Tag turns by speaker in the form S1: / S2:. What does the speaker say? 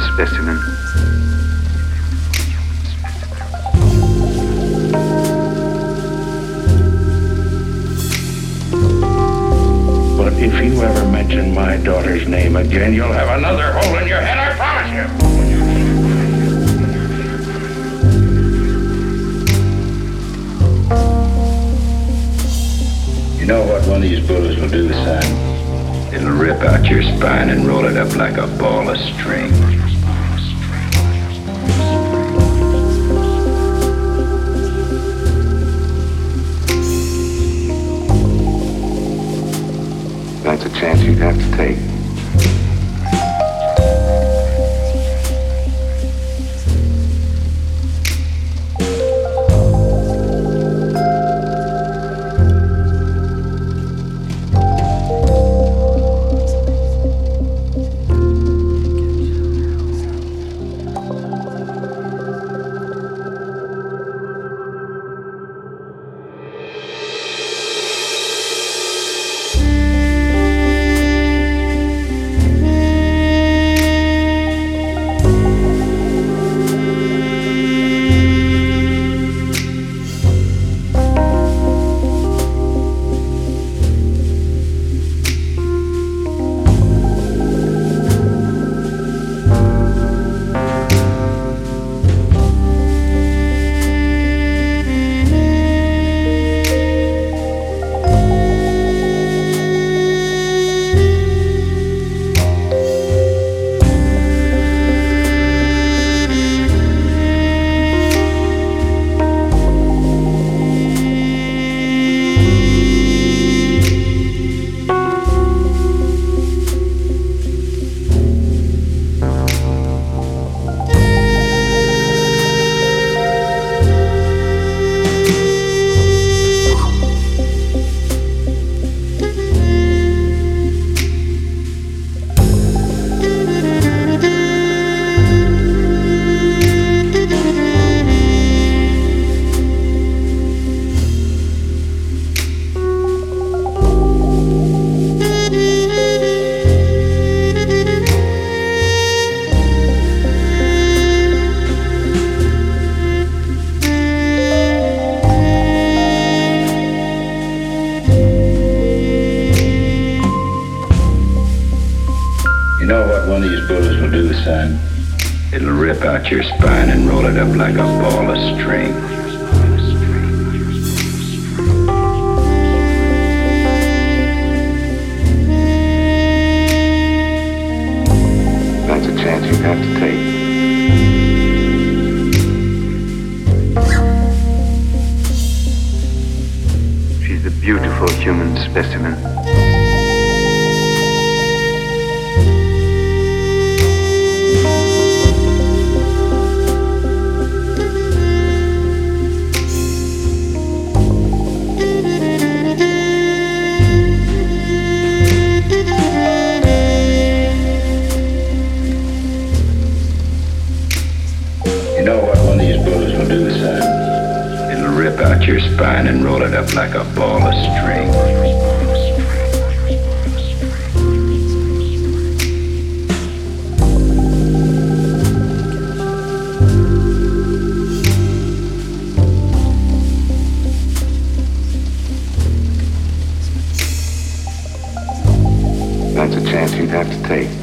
S1: specimen.
S2: But if you ever mention my daughter's name again, you'll have another hole in your head, I promise you.
S3: You know what one of these bullets will do, son? It'll rip out your spine and roll it up like a ball of string.
S1: That's a chance you'd have to take.
S3: It'll rip out your spine and roll it up like a ball of string.
S1: That's a chance you'd have to take. She's a beautiful human specimen.
S3: Out your spine and roll it up like a ball of string.
S1: That's a chance you'd have to take.